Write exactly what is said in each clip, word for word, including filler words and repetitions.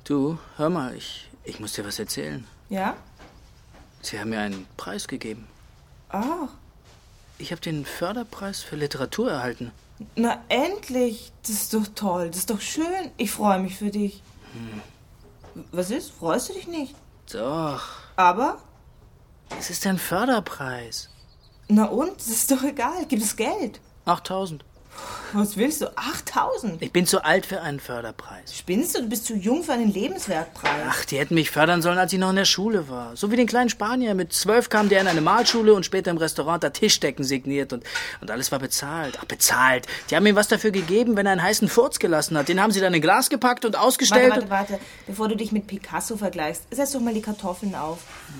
Du, hör mal, ich, ich muss dir was erzählen. Ja? Sie haben mir einen Preis gegeben. Ah. Ich habe den Förderpreis für Literatur erhalten. Na endlich. Das ist doch toll. Das ist doch schön. Ich freue mich für dich. Hm. Was ist? Freust du dich nicht? Doch. Aber? Es ist ein Förderpreis. Na und? Das ist doch egal. Gibt es Geld? achttausend. Was willst du? achttausend? Ich bin zu alt für einen Förderpreis. Spinnst du? Du bist zu jung für einen Lebenswerkpreis. Ach, die hätten mich fördern sollen, als ich noch in der Schule war. So wie den kleinen Spanier. Mit zwölf kam der in eine Malschule und später im Restaurant da Tischdecken signiert und, und alles war bezahlt. Ach, bezahlt. Die haben ihm was dafür gegeben, wenn er einen heißen Furz gelassen hat. Den haben sie dann in Glas gepackt und ausgestellt. Warte, warte, warte. Bevor du dich mit Picasso vergleichst, setz doch mal die Kartoffeln auf.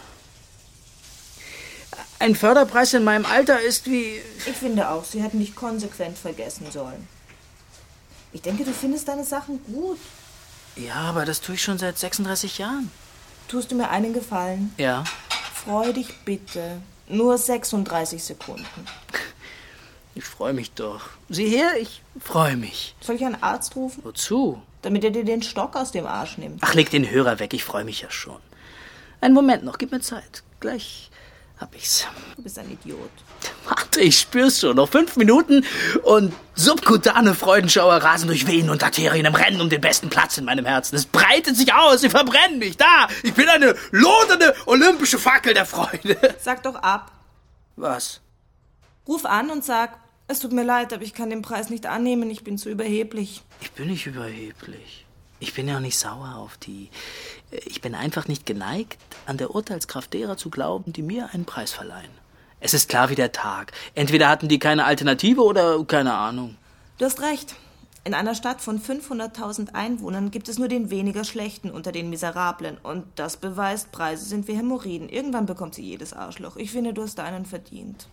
Ein Förderpreis in meinem Alter ist wie... Ich finde auch, sie hätten dich konsequent vergessen sollen. Ich denke, du findest deine Sachen gut. Ja, aber das tue ich schon seit sechsunddreißig Jahren. Tust du mir einen Gefallen? Ja. Freu dich bitte. Nur sechsunddreißig Sekunden. Ich freue mich doch. Sieh her, ich freue mich. Soll ich einen Arzt rufen? Wozu? Damit er dir den Stock aus dem Arsch nimmt. Ach, leg den Hörer weg, ich freue mich ja schon. Einen Moment noch, gib mir Zeit. Gleich hab ich's. Du bist ein Idiot. Warte, ich spür's schon. Noch fünf Minuten und subkutane Freudenschauer rasen durch Venen und Arterien im Rennen um den besten Platz in meinem Herzen. Es breitet sich aus, sie verbrennen mich. Da, ich bin eine lodernde olympische Fackel der Freude. Sag doch ab. Was? Ruf an und sag, es tut mir leid, aber ich kann den Preis nicht annehmen, ich bin zu überheblich. Ich bin nicht überheblich. Ich bin ja auch nicht sauer auf die. Ich bin einfach nicht geneigt, an der Urteilskraft derer zu glauben, die mir einen Preis verleihen. Es ist klar wie der Tag. Entweder hatten die keine Alternative oder keine Ahnung. Du hast recht. In einer Stadt von fünfhunderttausend Einwohnern gibt es nur den weniger Schlechten unter den Miserablen. Und das beweist, Preise sind wie Hämorrhoiden. Irgendwann bekommt sie jedes Arschloch. Ich finde, du hast deinen verdient.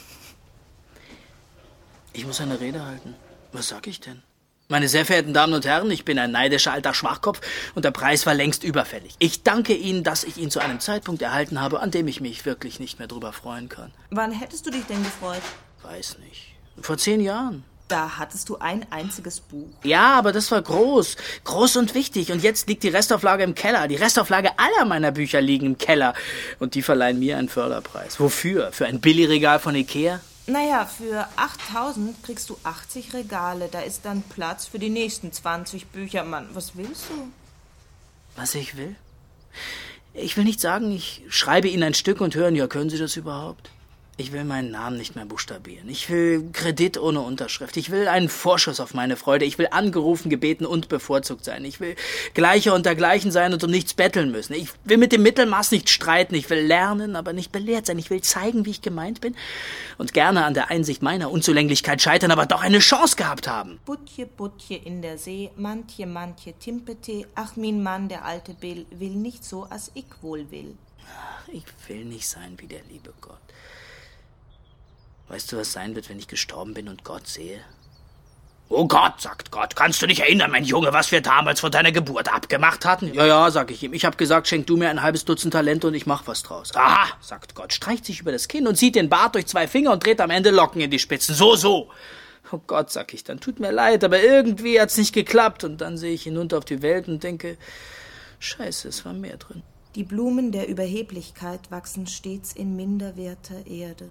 Ich muss eine Rede halten. Was sag ich denn? Meine sehr verehrten Damen und Herren, ich bin ein neidischer alter Schwachkopf und der Preis war längst überfällig. Ich danke Ihnen, dass ich ihn zu einem Zeitpunkt erhalten habe, an dem ich mich wirklich nicht mehr drüber freuen kann. Wann hättest du dich denn gefreut? Weiß nicht. Vor zehn Jahren. Da hattest du ein einziges Buch. Ja, aber das war groß. Groß und wichtig. Und jetzt liegt die Restauflage im Keller. Die Restauflage aller meiner Bücher liegen im Keller. Und die verleihen mir einen Förderpreis. Wofür? Für ein Billigregal von Ikea? Naja, für achttausend kriegst du achtzig Regale. Da ist dann Platz für die nächsten zwanzig Bücher. Mann, was willst du? Was ich will? Ich will nicht sagen, ich schreibe Ihnen ein Stück und hören, ja, können Sie das überhaupt? Ich will meinen Namen nicht mehr buchstabieren. Ich will Kredit ohne Unterschrift. Ich will einen Vorschuss auf meine Freude. Ich will angerufen, gebeten und bevorzugt sein. Ich will Gleicher unter Gleichen sein und um nichts betteln müssen. Ich will mit dem Mittelmaß nicht streiten. Ich will lernen, aber nicht belehrt sein. Ich will zeigen, wie ich gemeint bin und gerne an der Einsicht meiner Unzulänglichkeit scheitern, aber doch eine Chance gehabt haben. Butje, Butje in der See, mantje, mantje, Timpete. Ach, mein Mann, der alte Bill, will nicht so, als ich wohl will. Ach, ich will nicht sein wie der liebe Gott. Weißt du, was sein wird, wenn ich gestorben bin und Gott sehe? Oh Gott, sagt Gott, kannst du dich erinnern, mein Junge, was wir damals vor deiner Geburt abgemacht hatten? Ja, ja, sag ich ihm. Ich hab gesagt, schenk du mir ein halbes Dutzend Talente und ich mach was draus. Aha, sagt Gott, streicht sich über das Kinn und zieht den Bart durch zwei Finger und dreht am Ende Locken in die Spitzen. So, so. Oh Gott, sag ich dann, tut mir leid, aber irgendwie hat's nicht geklappt. Und dann sehe ich hinunter auf die Welt und denke, scheiße, es war mehr drin. Die Blumen der Überheblichkeit wachsen stets in minderwerter Erde.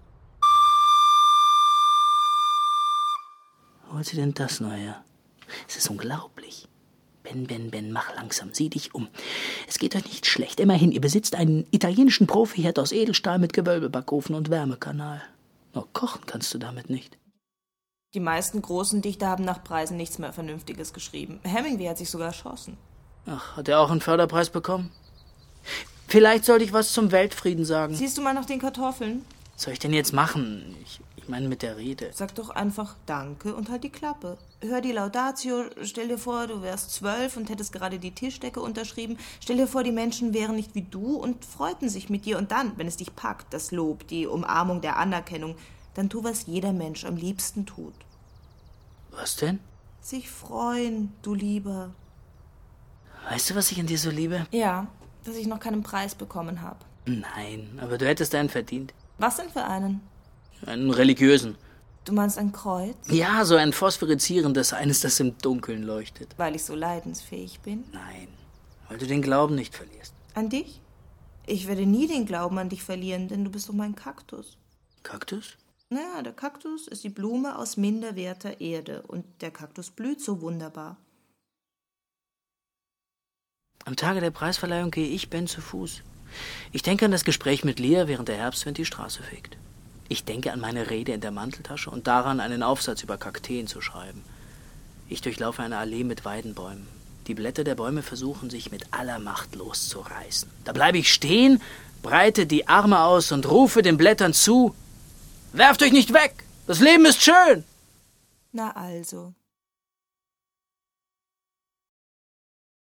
Wo holt sie denn das noch her? Es ist unglaublich. Ben, Ben, Ben, mach langsam, sieh dich um. Es geht euch nicht schlecht. Immerhin, ihr besitzt einen italienischen Profiherd aus Edelstahl mit Gewölbebackofen und Wärmekanal. Nur kochen kannst du damit nicht. Die meisten großen Dichter haben nach Preisen nichts mehr Vernünftiges geschrieben. Hemingway hat sich sogar erschossen. Ach, hat er auch einen Förderpreis bekommen? Vielleicht sollte ich was zum Weltfrieden sagen. Siehst du mal nach den Kartoffeln? Was soll ich denn jetzt machen? Ich, ich meine mit der Rede. Sag doch einfach Danke und halt die Klappe. Hör die Laudatio, stell dir vor, du wärst zwölf und hättest gerade die Tischdecke unterschrieben. Stell dir vor, die Menschen wären nicht wie du und freuten sich mit dir. Und dann, wenn es dich packt, das Lob, die Umarmung der Anerkennung, dann tu, was jeder Mensch am liebsten tut. Was denn? Sich freuen, du Lieber. Weißt du, was ich an dir so liebe? Ja, dass ich noch keinen Preis bekommen habe. Nein, aber du hättest einen verdient. Was denn für einen? Einen religiösen. Du meinst ein Kreuz? Ja, so ein phosphorizierendes, eines, das im Dunkeln leuchtet. Weil ich so leidensfähig bin? Nein, Weil du den Glauben nicht verlierst. An dich? Ich werde nie den Glauben an dich verlieren, denn du bist doch mein Kaktus. Kaktus? Naja, der Kaktus ist die Blume aus minderwerter Erde und der Kaktus blüht so wunderbar. Am Tage der Preisverleihung gehe ich, Ben, zu Fuß. Ich denke an das Gespräch mit Lea, während der Herbstwind die Straße fegt. Ich denke an meine Rede in der Manteltasche und daran, einen Aufsatz über Kakteen zu schreiben. Ich durchlaufe eine Allee mit Weidenbäumen. Die Blätter der Bäume versuchen, sich mit aller Macht loszureißen. Da bleibe ich stehen, breite die Arme aus und rufe den Blättern zu: Werft euch nicht weg! Das Leben ist schön! Na also.